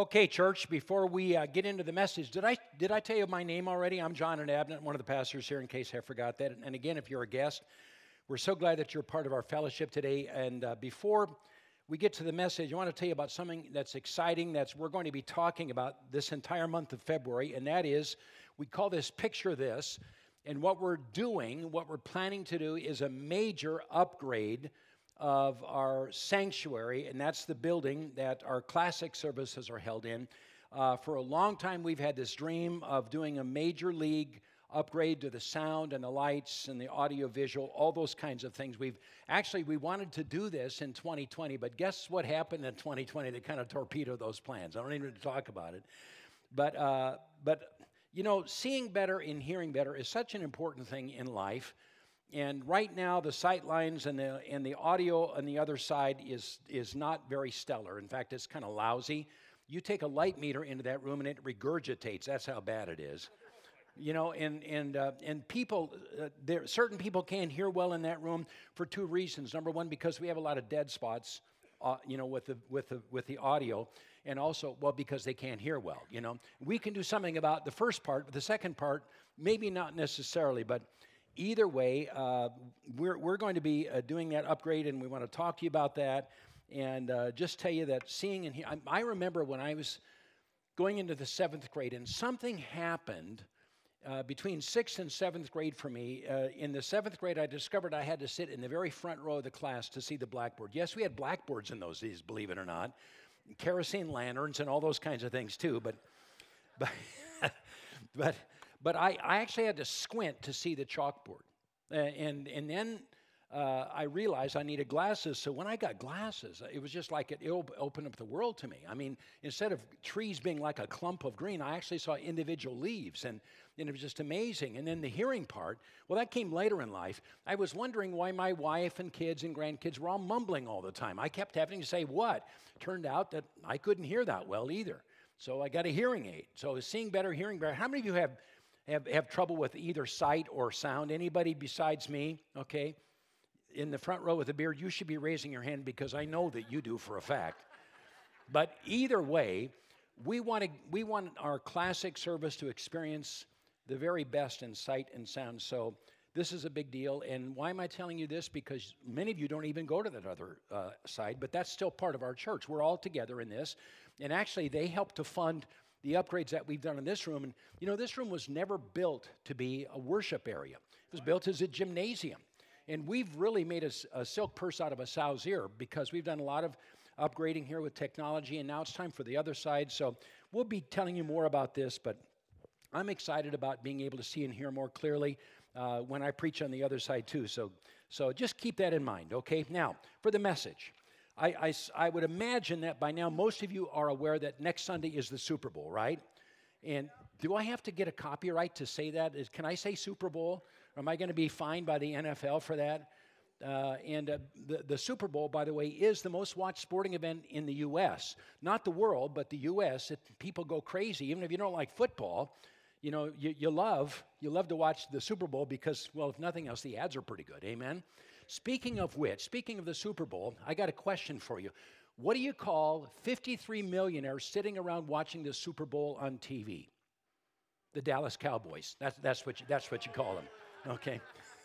Okay, church, before we get into the message, did I tell you my name already? I'm John Abnett, one of the pastors here, in case I forgot that. And again, if you're a guest, we're so glad that you're part of our fellowship today. And before we get to the message, I want to tell you about something that's exciting we're going to be talking about this entire month of February, and that is, we call this Picture This. And what we're planning to do is a major upgrade of our sanctuary, and that's the building that our classic services are held in. For a long time, we've had this dream of doing a major league upgrade to the sound and the lights and the audio visual, all those kinds of things. We wanted to do this in 2020, but guess what happened in 2020 that kind of torpedoed those plans? I don't even talk about it. But you know, seeing better and hearing better is such an important thing in life. And right now, the sight lines and the audio on the other side is not very stellar. In fact, it's kind of lousy. You take a light meter into that room and it regurgitates. That's how bad it is. You know, and people, certain people can't hear well in that room for two reasons. Number one, because we have a lot of dead spots, with the audio, and also, well, because they can't hear well. You know, we can do something about the first part, but the second part, maybe not necessarily, but. Either way, we're going to be doing that upgrade, and we want to talk to you about that, and just tell you that seeing and hearing. I remember when I was going into the 7th grade, and something happened between 6th and 7th grade for me. In the 7th grade, I discovered I had to sit in the very front row of the class to see the blackboard. Yes, we had blackboards in those days, believe it or not, kerosene lanterns and all those kinds of things too, But I actually had to squint to see the chalkboard. And then I realized I needed glasses. So when I got glasses, it was just like it opened up the world to me. I mean, instead of trees being like a clump of green, I actually saw individual leaves. And it was just amazing. And then the hearing part, well, that came later in life. I was wondering why my wife and kids and grandkids were all mumbling all the time. I kept having to say what? Turned out that I couldn't hear that well either. So I got a hearing aid. So seeing better, hearing better. How many of you have trouble with either sight or sound? Anybody besides me? Okay. In the front row with a beard, you should be raising your hand because I know that you do for a fact. But either way, we want our classic service to experience the very best in sight and sound. So this is a big deal. And why am I telling you this? Because many of you don't even go to that other side, but that's still part of our church. We're all together in this. And actually, they help to fund the upgrades that we've done in this room. And, you know, this room was never built to be a worship area. It was built as a gymnasium. And we've really made a silk purse out of a sow's ear because we've done a lot of upgrading here with technology, and now it's time for the other side. So we'll be telling you more about this, but I'm excited about being able to see and hear more clearly when I preach on the other side too. So just keep that in mind, okay? Now, for the message. I would imagine that by now most of you are aware that next Sunday is the Super Bowl, right? And do I have to get a copyright to say that? Can I say Super Bowl? Or am I going to be fined by the NFL for that? The Super Bowl, by the way, is the most watched sporting event in the U.S. Not the world, but the U.S. People go crazy. Even if you don't like football, you know, you love to watch the Super Bowl because, well, if nothing else, the ads are pretty good. Amen? Speaking of the Super Bowl, I got a question for you. What do you call 53 millionaires sitting around watching the Super Bowl on TV? The Dallas Cowboys. That's what you call them. Okay.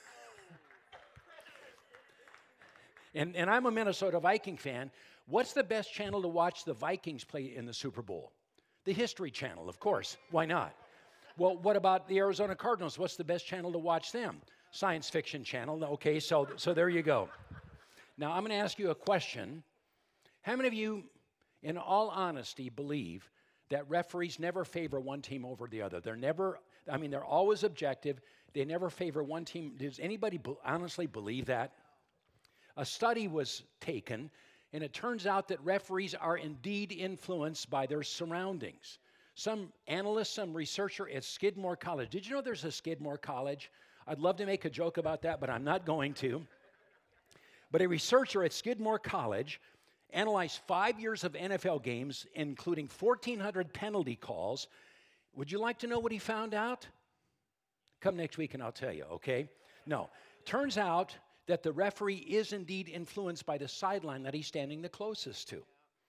And I'm a Minnesota Viking fan. What's the best channel to watch the Vikings play in the Super Bowl? The History Channel, of course. Why not? Well, what about the Arizona Cardinals? What's the best channel to watch them? Science Fiction Channel. Okay, so there you go. Now, I'm going to ask you a question. How many of you, in all honesty, believe that referees never favor one team over the other? They're always objective. They never favor one team. Does anybody honestly believe that? A study was taken, and it turns out that referees are indeed influenced by their surroundings. Some analyst, some researcher at Skidmore College. Did you know there's a Skidmore College? I'd love to make a joke about that, but I'm not going to. But a researcher at Skidmore College analyzed 5 years of NFL games, including 1,400 penalty calls. Would you like to know what he found out? Come next week and I'll tell you, okay? No. Turns out that the referee is indeed influenced by the sideline that he's standing the closest to.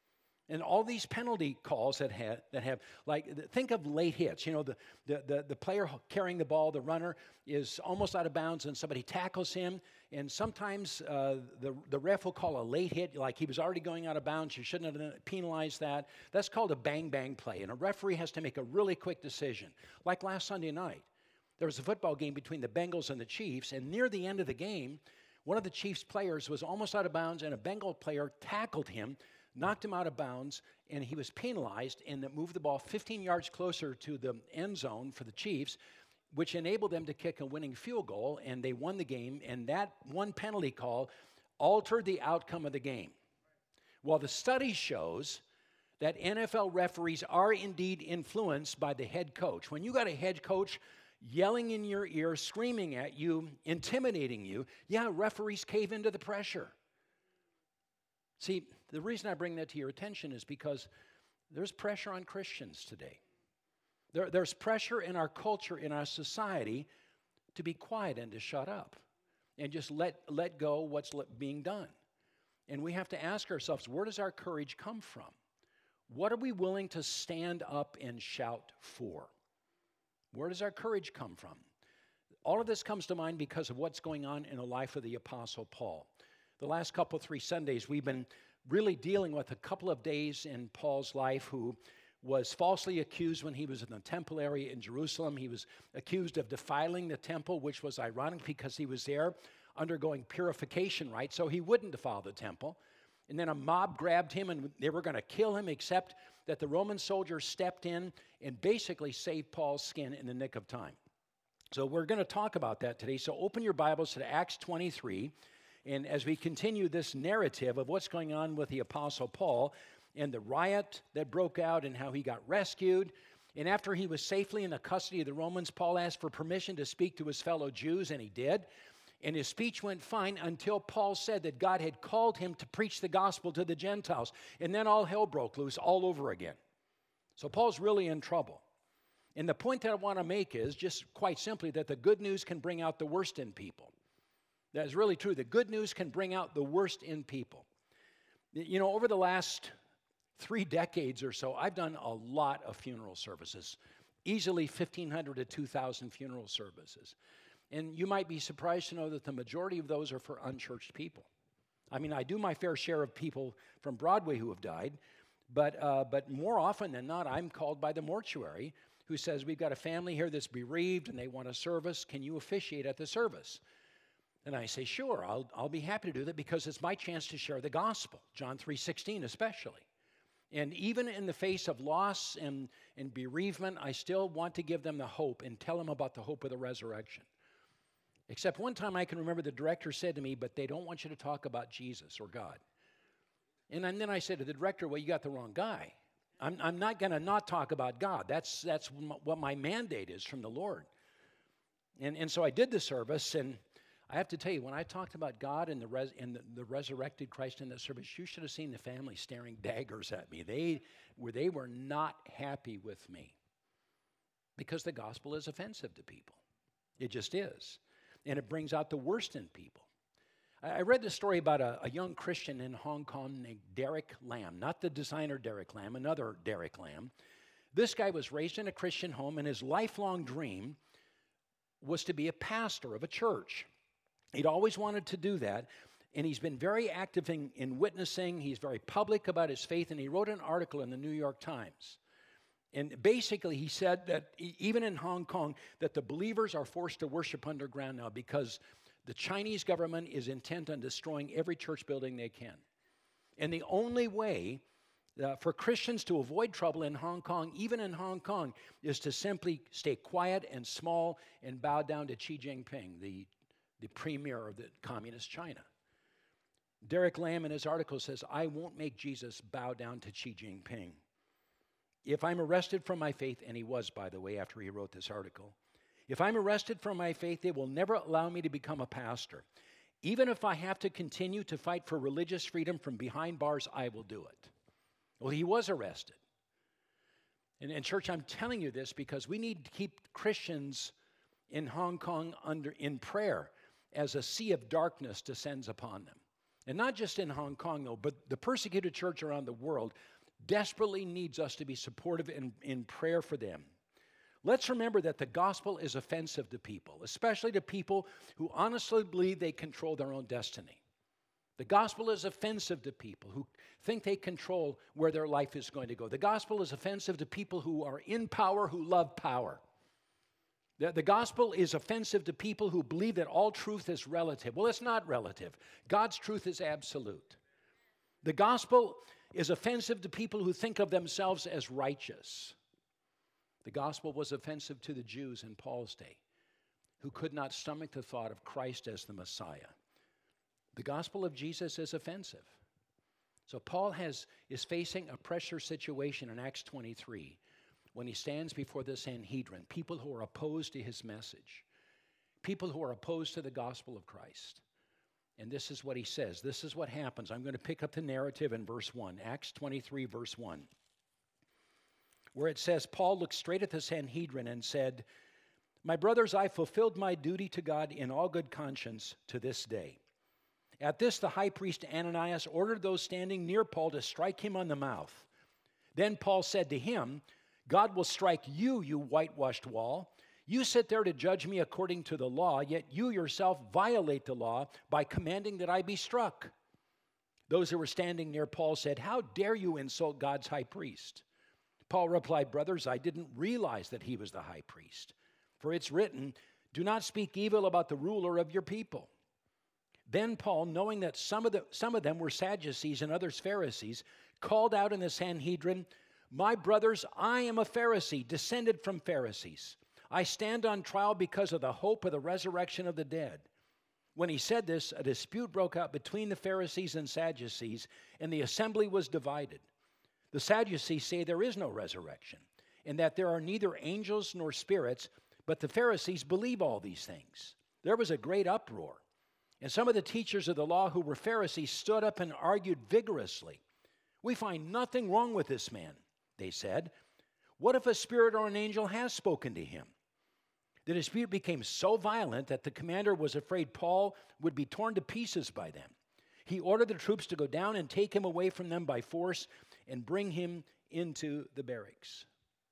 And all these penalty calls that have like, think of late hits. You know, the player carrying the ball, the runner, is almost out of bounds and somebody tackles him. And sometimes the ref will call a late hit, like he was already going out of bounds. You shouldn't have penalized that. That's called a bang-bang play. And a referee has to make a really quick decision. Like last Sunday night, there was a football game between the Bengals and the Chiefs. And near the end of the game, one of the Chiefs players was almost out of bounds, and a Bengal player tackled him, knocked him out of bounds, and he was penalized, and that moved the ball 15 yards closer to the end zone for the Chiefs, which enabled them to kick a winning field goal, and they won the game, and that one penalty call altered the outcome of the game. Well, the study shows that NFL referees are indeed influenced by the head coach. When you got a head coach yelling in your ear, screaming at you, intimidating you, yeah, referees cave into the pressure. See, the reason I bring that to your attention is because there's pressure on Christians today. There's pressure in our culture, in our society, to be quiet and to shut up and just let go what's being done. And we have to ask ourselves, where does our courage come from? What are we willing to stand up and shout for? Where does our courage come from? All of this comes to mind because of what's going on in the life of the Apostle Paul. The last couple, 3 Sundays, we've been really dealing with a couple of days in Paul's life who was falsely accused when he was in the temple area in Jerusalem. He was accused of defiling the temple, which was ironic because he was there undergoing purification rites, so he wouldn't defile the temple. And then a mob grabbed him, and they were going to kill him, except that the Roman soldiers stepped in and basically saved Paul's skin in the nick of time. So we're going to talk about that today. So open your Bibles to Acts 23. And as we continue this narrative of what's going on with the Apostle Paul and the riot that broke out and how he got rescued, and after he was safely in the custody of the Romans, Paul asked for permission to speak to his fellow Jews, and he did. And his speech went fine until Paul said that God had called him to preach the gospel to the Gentiles. And then all hell broke loose all over again. So Paul's really in trouble. And the point that I want to make is just quite simply that the good news can bring out the worst in people. That is really true. The good news can bring out the worst in people. You know, over the last 3 decades or so, I've done a lot of funeral services, easily 1,500 to 2,000 funeral services. And you might be surprised to know that the majority of those are for unchurched people. I mean, I do my fair share of people from Broadway who have died, but more often than not, I'm called by the mortuary who says, we've got a family here that's bereaved and they want a service. Can you officiate at the service? And I say, sure, I'll be happy to do that because it's my chance to share the gospel, John 3:16 especially. And even in the face of loss and bereavement, I still want to give them the hope and tell them about the hope of the resurrection. Except one time I can remember the director said to me, but they don't want you to talk about Jesus or God. And then I said to the director, well, you got the wrong guy. I'm not going to not talk about God. That's what my mandate is from the Lord. And so I did the service, and I have to tell you, when I talked about God and the resurrected Christ in that service, you should have seen the family staring daggers at me. They were not happy with me because the gospel is offensive to people. It just is. And it brings out the worst in people. I read the story about a young Christian in Hong Kong named Derek Lam, not the designer Derek Lam, another Derek Lam. This guy was raised in a Christian home, and his lifelong dream was to be a pastor of a church. He'd always wanted to do that, and he's been very active in witnessing. He's very public about his faith, and he wrote an article in the New York Times. And basically, he said that even in Hong Kong, that the believers are forced to worship underground now because the Chinese government is intent on destroying every church building they can. And the only way for Christians to avoid trouble in Hong Kong, even in Hong Kong, is to simply stay quiet and small and bow down to Xi Jinping, the premier of the communist China. Derek Lam in his article says, I won't make Jesus bow down to Xi Jinping. If I'm arrested for my faith, and he was, by the way, after he wrote this article, if I'm arrested for my faith, they will never allow me to become a pastor. Even if I have to continue to fight for religious freedom from behind bars, I will do it. Well, he was arrested. And church, I'm telling you this because we need to keep Christians in Hong Kong in prayer as a sea of darkness descends upon them. And not just in Hong Kong, though, but the persecuted church around the world, desperately needs us to be supportive in prayer for them. Let's remember that the gospel is offensive to people, especially to people who honestly believe they control their own destiny. The gospel is offensive to people who think they control where their life is going to go. The gospel is offensive to people who are in power, who love power. The gospel is offensive to people who believe that all truth is relative. Well, it's not relative. God's truth is absolute. The gospel is offensive to people who think of themselves as righteous. The gospel was offensive to the Jews in Paul's day, who could not stomach the thought of Christ as the Messiah. The gospel of Jesus is offensive. So Paul is facing a pressure situation in Acts 23 when he stands before the Sanhedrin, people who are opposed to his message, people who are opposed to the gospel of Christ. And this is what he says. This is what happens. I'm going to pick up the narrative in verse 1, Acts 23, verse 1, where it says, Paul looked straight at the Sanhedrin and said, "My brothers, I fulfilled my duty to God in all good conscience to this day." At this, the high priest Ananias ordered those standing near Paul to strike him on the mouth. Then Paul said to him, "God will strike you, you whitewashed wall. You sit there to judge me according to the law, yet you yourself violate the law by commanding that I be struck." Those who were standing near Paul said, "How dare you insult God's high priest?" Paul replied, "Brothers, I didn't realize that he was the high priest. For it's written, 'Do not speak evil about the ruler of your people.'" Then Paul, knowing that some of them were Sadducees and others Pharisees, called out in the Sanhedrin, "My brothers, I am a Pharisee, descended from Pharisees. I stand on trial because of the hope of the resurrection of the dead." When he said this, a dispute broke out between the Pharisees and Sadducees, and the assembly was divided. The Sadducees say there is no resurrection, and that there are neither angels nor spirits, but the Pharisees believe all these things. There was a great uproar. And some of the teachers of the law who were Pharisees stood up and argued vigorously. "We find nothing wrong with this man," they said. "What if a spirit or an angel has spoken to him?" The dispute became so violent that the commander was afraid Paul would be torn to pieces by them. He ordered the troops to go down and take him away from them by force and bring him into the barracks.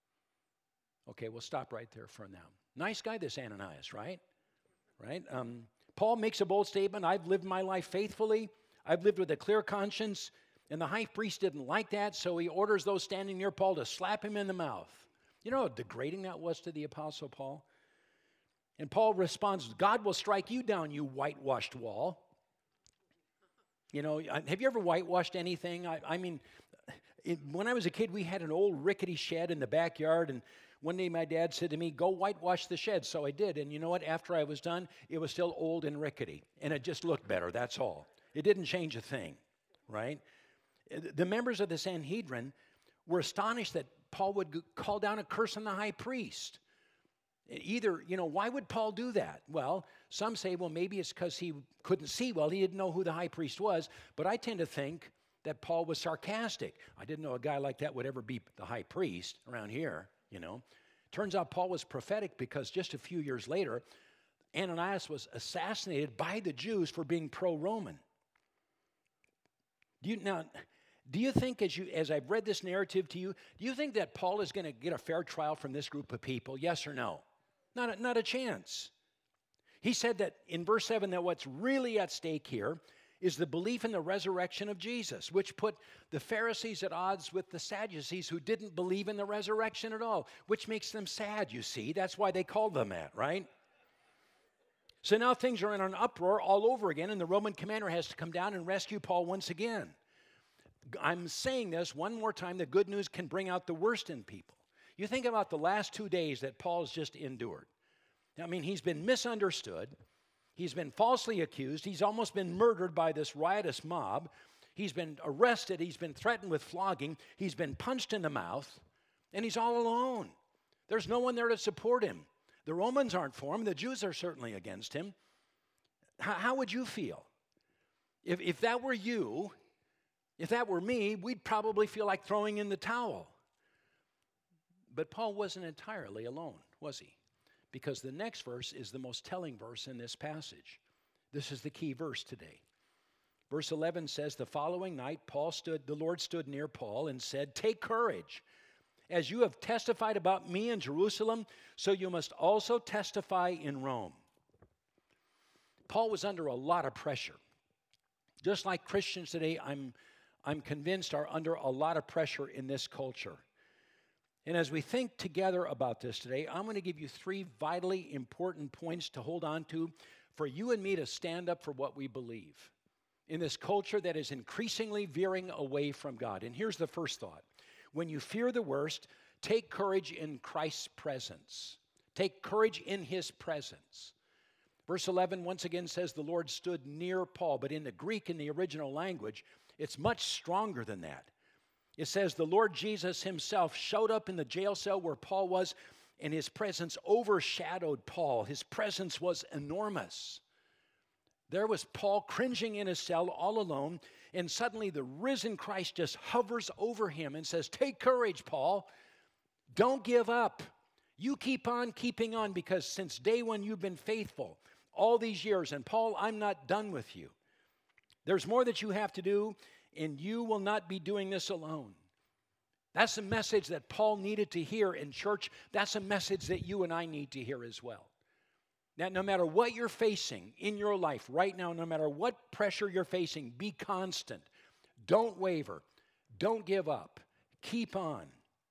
Okay, we'll stop right there for now. Nice guy, this Ananias, right? Right? Paul makes a bold statement. I've lived my life faithfully. I've lived with a clear conscience. And the high priest didn't like that, so he orders those standing near Paul to slap him in the mouth. You know how degrading that was to the Apostle Paul? And Paul responds, "God will strike you down, you whitewashed wall." You know, have you ever whitewashed anything? I mean, when I was a kid, we had an old rickety shed in the backyard, and one day my dad said to me, "Go whitewash the shed." So I did, and you know what? After I was done, it was still old and rickety, and it just looked better, that's all. It didn't change a thing, right? The members of the Sanhedrin were astonished that Paul would call down a curse on the high priest. Either, why would Paul do that? Well, some say, well, maybe it's because he couldn't see well. He didn't know who the high priest was. But I tend to think that Paul was sarcastic. I didn't know a guy like that would ever be the high priest around here, Turns out Paul was prophetic because just a few years later, Ananias was assassinated by the Jews for being pro-Roman. Do you think, as I've read this narrative to you, do you think that Paul is going to get a fair trial from this group of people? Yes or no? Not a chance. He said that in verse 7 that what's really at stake here is the belief in the resurrection of Jesus, which put the Pharisees at odds with the Sadducees who didn't believe in the resurrection at all, which makes them sad, you see. That's why they called them that, right? So now things are in an uproar all over again, and the Roman commander has to come down and rescue Paul once again. I'm saying this one more time, the good news can bring out the worst in people. You think about the last 2 days that Paul's just endured. I mean, he's been misunderstood. He's been falsely accused. He's almost been murdered by this riotous mob. He's been arrested. He's been threatened with flogging. He's been punched in the mouth. And he's all alone. There's no one there to support him. The Romans aren't for him. The Jews are certainly against him. How would you feel? If that were you, if that were me, we'd probably feel like throwing in the towel. But Paul wasn't entirely alone, was he? Because the next verse is the most telling verse in this passage. This is the key verse today. Verse 11 says, the following night, the Lord stood near Paul and said, take courage. As you have testified about me in Jerusalem, so you must also testify in Rome. Paul was under a lot of pressure. Just like Christians today, I'm convinced are under a lot of pressure in this culture. And as we think together about this today, I'm going to give you 3 vitally important points to hold on to for you and me to stand up for what we believe in this culture that is increasingly veering away from God. And here's the first thought. When you fear the worst, take courage in Christ's presence. Take courage in his presence. Verse 11 once again says the Lord stood near Paul, but in the Greek, in the original language, it's much stronger than that. It says the Lord Jesus himself showed up in the jail cell where Paul was, and his presence overshadowed Paul. His presence was enormous. There was Paul cringing in his cell all alone, and suddenly the risen Christ just hovers over him and says, take courage, Paul. Don't give up. You keep on keeping on, because since day one you've been faithful all these years. And Paul, I'm not done with you. There's more that you have to do, and you will not be doing this alone. That's a message that Paul needed to hear in church. That's a message that you and I need to hear as well. That no matter what you're facing in your life right now, no matter what pressure you're facing, be constant. Don't waver. Don't give up. Keep on.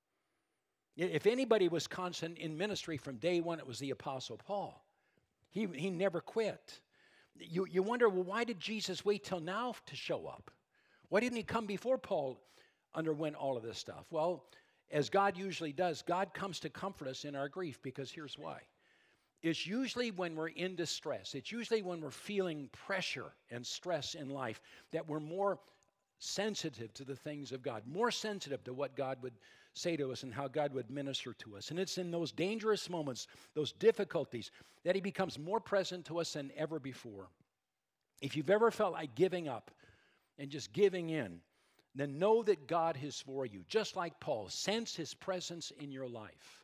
If anybody was constant in ministry from day one, it was the Apostle Paul. He never quit. You wonder, well, why did Jesus wait till now to show up? Why didn't he come before Paul underwent all of this stuff? Well, as God usually does, God comes to comfort us in our grief, because here's why. It's usually when we're in distress. It's usually when we're feeling pressure and stress in life that we're more sensitive to the things of God, more sensitive to what God would say to us and how God would minister to us. And it's in those dangerous moments, those difficulties, that he becomes more present to us than ever before. If you've ever felt like giving up and just giving in, then know that God is for you. Just like Paul, sense his presence in your life.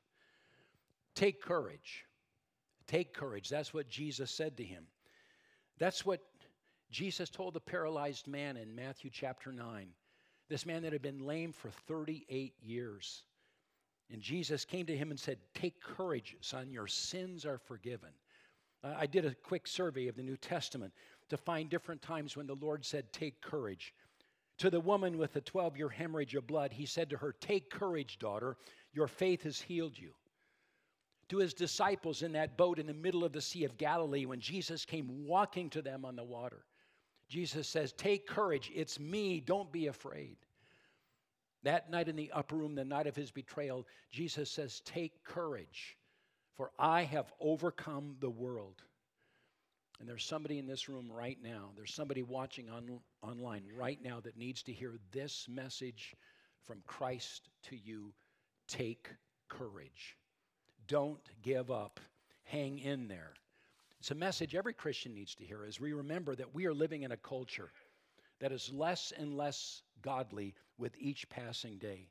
Take courage. Take courage. That's what Jesus said to him. That's what Jesus told the paralyzed man in Matthew chapter 9. This man that had been lame for 38 years. And Jesus came to him and said, take courage, son, your sins are forgiven. I did a quick survey of the New Testament to find different times when the Lord said, take courage. To the woman with the 12-year hemorrhage of blood, he said to her, take courage, daughter, your faith has healed you. To his disciples in that boat in the middle of the Sea of Galilee, when Jesus came walking to them on the water, Jesus says, take courage, it's me, don't be afraid. That night in the upper room, the night of his betrayal, Jesus says, take courage, for I have overcome the world. And there's somebody in this room right now, there's somebody watching online right now that needs to hear this message from Christ to you. Take courage. Don't give up. Hang in there. It's a message every Christian needs to hear as we remember that we are living in a culture that is less and less godly with each passing day.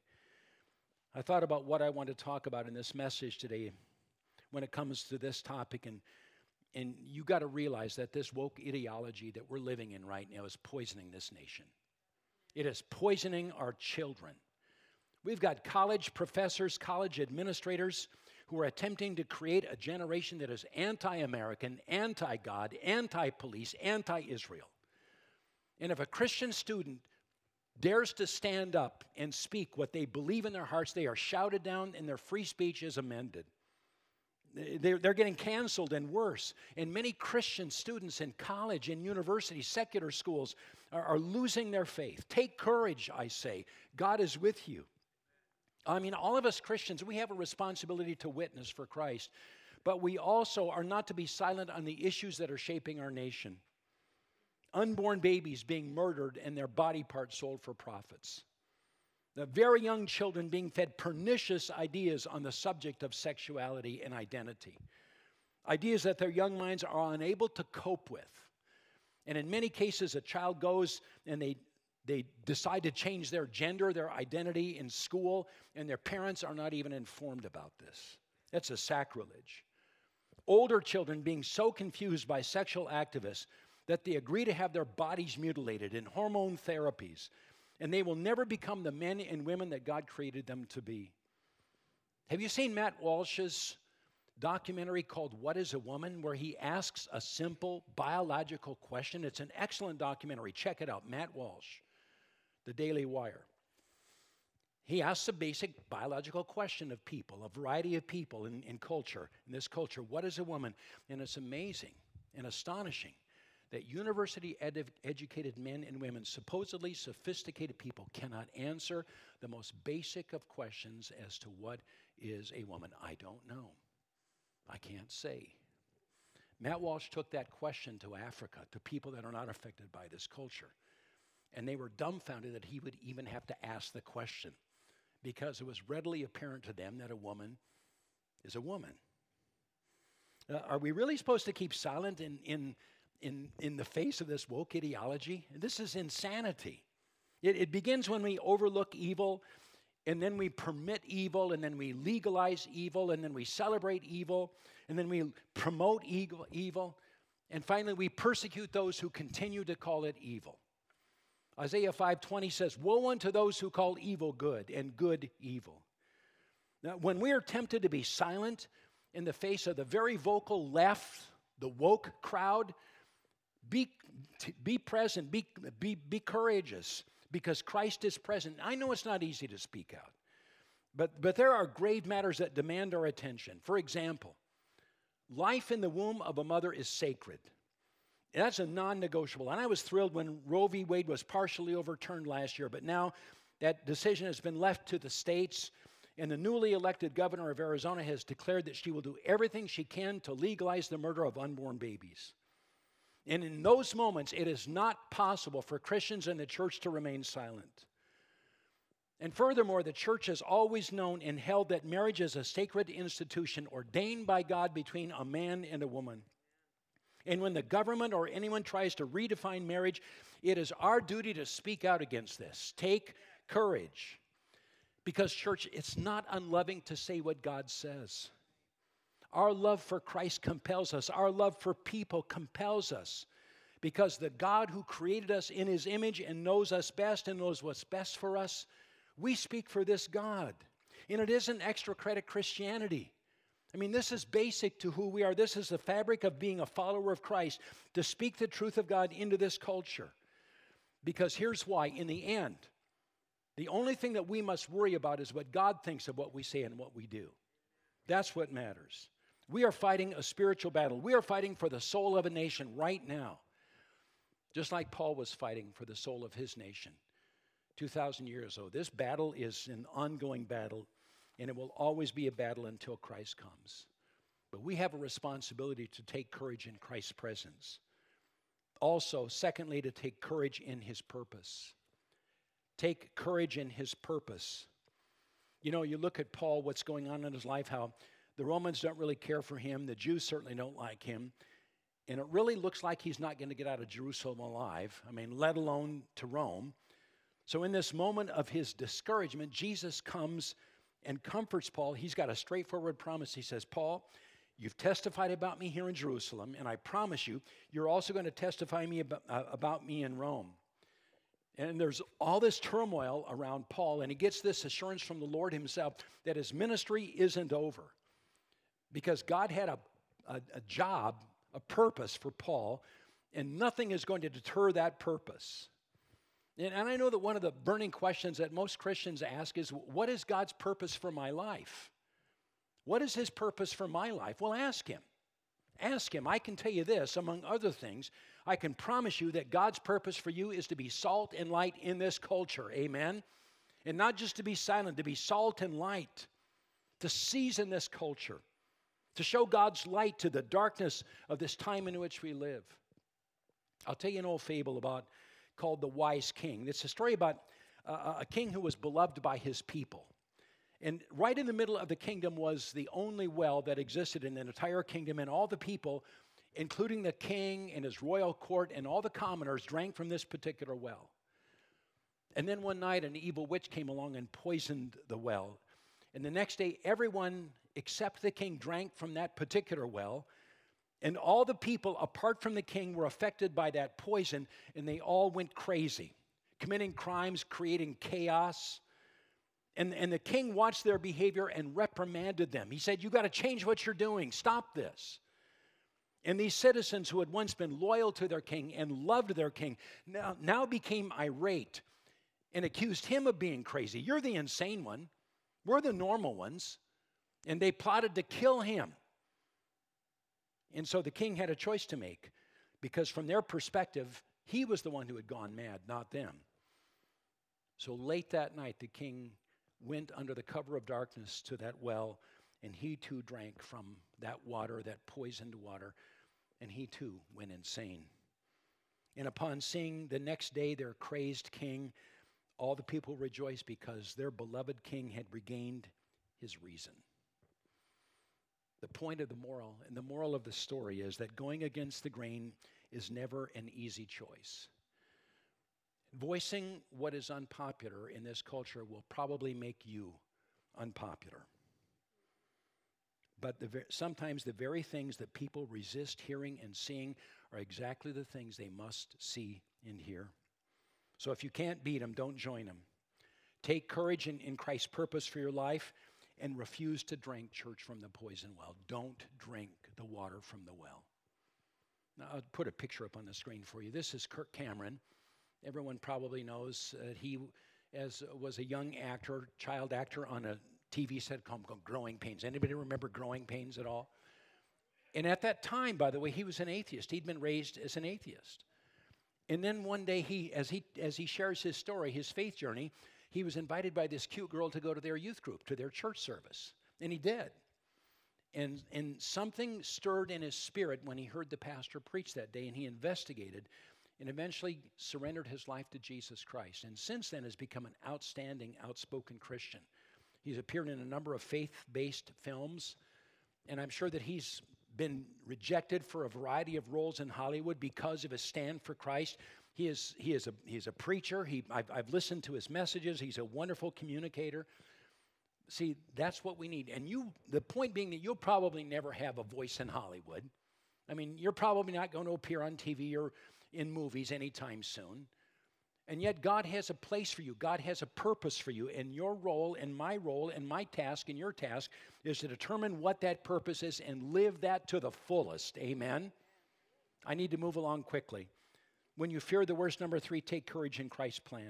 I thought about what I want to talk about in this message today when it comes to this topic, and you got to realize that this woke ideology that we're living in right now is poisoning this nation. It is poisoning our children. We've got college professors, college administrators who are attempting to create a generation that is anti-American, anti-God, anti-police, anti-Israel. And if a Christian student dares to stand up and speak what they believe in their hearts, they are shouted down and their free speech is amended. They're getting canceled and worse. And many Christian students in college and university, secular schools are losing their faith. Take courage, I say. God is with you. I mean, all of us Christians, we have a responsibility to witness for Christ, but we also are not to be silent on the issues that are shaping our nation. Unborn babies being murdered and their body parts sold for profits. The very young children being fed pernicious ideas on the subject of sexuality and identity. Ideas that their young minds are unable to cope with. And in many cases, a child goes and they decide to change their gender, their identity in school, and their parents are not even informed about this. That's a sacrilege. Older children being so confused by sexual activists that they agree to have their bodies mutilated in hormone therapies, and they will never become the men and women that God created them to be. Have you seen Matt Walsh's documentary called What is a Woman, where he asks a simple biological question? It's an excellent documentary. Check it out. Matt Walsh, The Daily Wire. He asks a basic biological question of people, a variety of people in culture, in this culture. What is a woman? And it's amazing and astonishing that university-educated men and women, supposedly sophisticated people, cannot answer the most basic of questions as to what is a woman. I don't know. I can't say. Matt Walsh took that question to Africa, to people that are not affected by this culture. And they were dumbfounded that he would even have to ask the question, because it was readily apparent to them that a woman is a woman. Are we really supposed to keep silent in the face of this woke ideology? This is insanity. It begins when we overlook evil, and then we permit evil, and then we legalize evil, and then we celebrate evil, and then we promote evil, and finally we persecute those who continue to call it evil. Isaiah 5:20 says, "Woe unto those who call evil good and good evil." Now, when we are tempted to be silent in the face of the very vocal left, the woke crowd, be present, be courageous, because Christ is present. I know it's not easy to speak out, but there are grave matters that demand our attention. For example, life in the womb of a mother is sacred. That's a non-negotiable. And I was thrilled when Roe v. Wade was partially overturned last year, but now that decision has been left to the states, and the newly elected governor of Arizona has declared that she will do everything she can to legalize the murder of unborn babies. And in those moments, it is not possible for Christians and the church to remain silent. And furthermore, the church has always known and held that marriage is a sacred institution ordained by God between a man and a woman. And when the government or anyone tries to redefine marriage, it is our duty to speak out against this. Take courage. Because, church, it's not unloving to say what God says. Our love for Christ compels us. Our love for people compels us. Because the God who created us in His image and knows us best and knows what's best for us, we speak for this God. And it isn't extra credit Christianity. I mean, this is basic to who we are. This is the fabric of being a follower of Christ, to speak the truth of God into this culture. Because here's why. In the end, the only thing that we must worry about is what God thinks of what we say and what we do. That's what matters. We are fighting a spiritual battle. We are fighting for the soul of a nation right now, just like Paul was fighting for the soul of his nation 2,000 years ago. This battle is an ongoing battle, and it will always be a battle until Christ comes. But we have a responsibility to take courage in Christ's presence. Also, secondly, to take courage in His purpose. Take courage in His purpose. You know, you look at Paul, what's going on in his life, how the Romans don't really care for him. The Jews certainly don't like him. And it really looks like he's not going to get out of Jerusalem alive. I mean, let alone to Rome. So in this moment of his discouragement, Jesus comes and comforts Paul. He's got a straightforward promise. He says, Paul, you've testified about me here in Jerusalem, and I promise you, you're also going to testify about me in Rome. And there's all this turmoil around Paul, and he gets this assurance from the Lord Himself that his ministry isn't over, because God had a job, a purpose for Paul, and nothing is going to deter that purpose. And I know that one of the burning questions that most Christians ask is, what is God's purpose for my life? What is His purpose for my life? Well, ask Him. Ask Him. I can tell you this, among other things, I can promise you that God's purpose for you is to be salt and light in this culture. Amen? And not just to be silent, to be salt and light, to season this culture, to show God's light to the darkness of this time in which we live. I'll tell you an old fable called The Wise King. It's a story about a king who was beloved by his people. And right in the middle of the kingdom was the only well that existed in the entire kingdom, and all the people, including the king and his royal court and all the commoners, drank from this particular well. And then one night an evil witch came along and poisoned the well. And the next day everyone except the king drank from that particular well. And all the people, apart from the king, were affected by that poison, and they all went crazy, committing crimes, creating chaos. And the king watched their behavior and reprimanded them. He said, "You got to change what you're doing. Stop this." And these citizens who had once been loyal to their king and loved their king now became irate and accused him of being crazy. "You're the insane one. We're the normal ones." And they plotted to kill him. And so the king had a choice to make, because from their perspective, he was the one who had gone mad, not them. So late that night, the king went under the cover of darkness to that well, and he too drank from that water, that poisoned water, and he too went insane. And upon seeing the next day their crazed king, all the people rejoiced because their beloved king had regained his reason. The point of the moral, and the moral of the story, is that going against the grain is never an easy choice. Voicing what is unpopular in this culture will probably make you unpopular. But sometimes the very things that people resist hearing and seeing are exactly the things they must see and hear. So if you can't beat them, don't join them. Take courage in Christ's purpose for your life and refuse to drink, church, from the poison well. Don't drink the water from the well. Now, I'll put a picture up on the screen for you. This is Kirk Cameron. Everyone probably knows he was a young actor, child actor on a TV sitcom called Growing Pains. Anybody remember Growing Pains at all? And at that time, by the way, he was an atheist. He'd been raised as an atheist. And then one day, as he shares his story, his faith journey, he was invited by this cute girl to go to their youth group, to their church service. And he did. And something stirred in his spirit when he heard the pastor preach that day, and he investigated and eventually surrendered his life to Jesus Christ. And since then has become an outstanding, outspoken Christian. He's appeared in a number of faith-based films, and I'm sure that he's been rejected for a variety of roles in Hollywood because of his stand for Christ. He's a preacher. I've listened to his messages. He's a wonderful communicator. See, that's what we need. And the point being that you'll probably never have a voice in Hollywood. I mean, you're probably not going to appear on TV or in movies anytime soon. And yet God has a place for you. God has a purpose for you. And your role and my task and your task is to determine what that purpose is and live that to the fullest. Amen? I need to move along quickly. When you fear the worst, number 3, take courage in Christ's plan.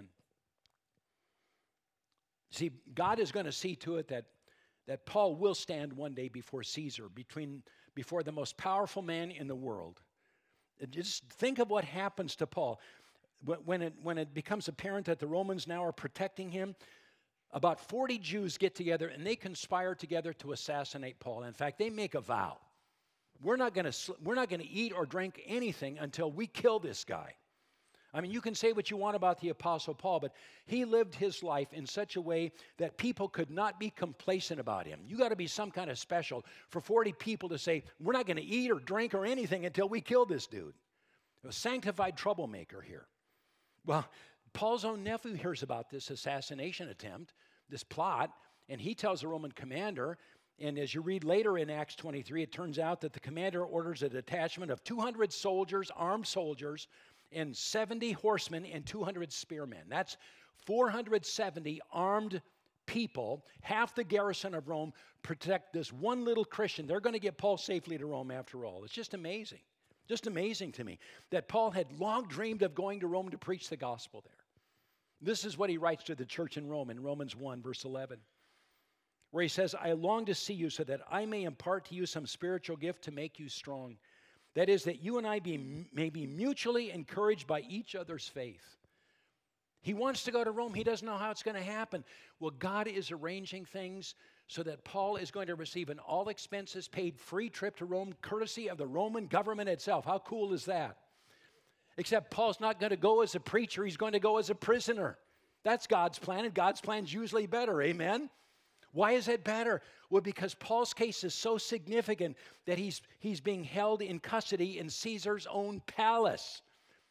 See, God is going to see to it that Paul will stand one day before Caesar, before the most powerful man in the world. Just think of what happens to Paul. When it becomes apparent that the Romans now are protecting him, about 40 Jews get together and they conspire together to assassinate Paul. In fact, they make a vow. We're not going to eat or drink anything until we kill this guy. I mean, you can say what you want about the Apostle Paul, but he lived his life in such a way that people could not be complacent about him. You got to be some kind of special for 40 people to say, we're not going to eat or drink or anything until we kill this dude. A sanctified troublemaker here. Well, Paul's own nephew hears about this assassination attempt, this plot, and he tells the Roman commander, and as you read later in Acts 23, it turns out that the commander orders a detachment of 200 soldiers, armed soldiers, and 70 horsemen and 200 spearmen. That's 470 armed people, half the garrison of Rome, protect this one little Christian. They're going to get Paul safely to Rome after all. It's just amazing. Just amazing to me that Paul had long dreamed of going to Rome to preach the gospel there. This is what he writes to the church in Rome in Romans 1, verse 11, where he says, I long to see you so that I may impart to you some spiritual gift to make you strong. That is, that you and I may be mutually encouraged by each other's faith. He wants to go to Rome. He doesn't know how it's going to happen. Well, God is arranging things so that Paul is going to receive an all-expenses-paid free trip to Rome, courtesy of the Roman government itself. How cool is that? Except Paul's not going to go as a preacher. He's going to go as a prisoner. That's God's plan, and God's plan's usually better. Amen? Why is it better? Well, because Paul's case is so significant that he's being held in custody in Caesar's own palace.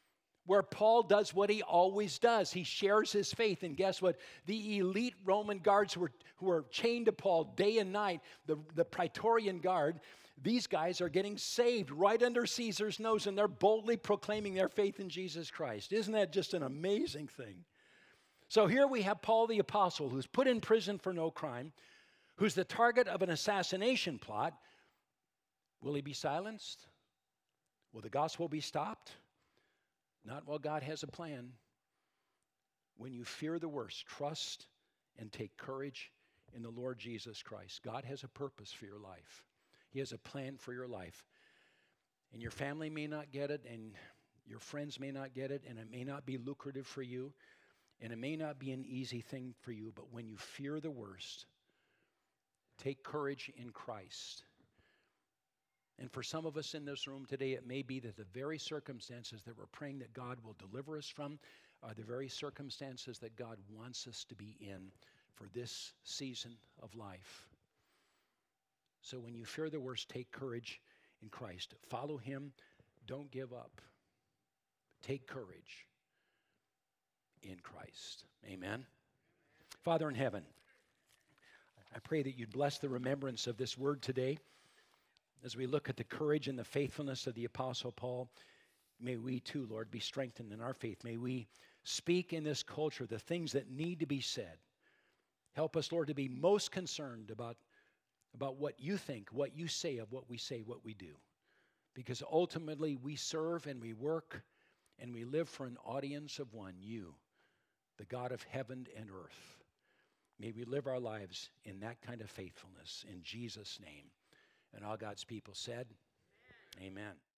where Paul does what he always does. He shares his faith. And guess what? The elite Roman guards who were chained to Paul day and night, the Praetorian Guard, these guys are getting saved right under Caesar's nose, and they're boldly proclaiming their faith in Jesus Christ. Isn't that just an amazing thing? So here we have Paul the Apostle, who's put in prison for no crime, who's the target of an assassination plot. Will he be silenced? Will the gospel be stopped? Not while God has a plan. When you fear the worst, trust and take courage in the Lord Jesus Christ. God has a purpose for your life. He has a plan for your life. And your family may not get it, and your friends may not get it, and it may not be lucrative for you, and it may not be an easy thing for you, but when you fear the worst, take courage in Christ. And for some of us in this room today, it may be that the very circumstances that we're praying that God will deliver us from are the very circumstances that God wants us to be in for this season of life. So when you fear the worst, take courage in Christ. Follow him. Don't give up. Take courage in Christ. Amen. Father in heaven, I pray that you'd bless the remembrance of this word today. As we look at the courage and the faithfulness of the Apostle Paul, may we too, Lord, be strengthened in our faith. May we speak in this culture the things that need to be said. Help us, Lord, to be most concerned about what you think, what you say of what we say, what we do. Because ultimately we serve and we work and we live for an audience of one, you, the God of heaven and earth. May we live our lives in that kind of faithfulness in Jesus' name. And all God's people said, Amen.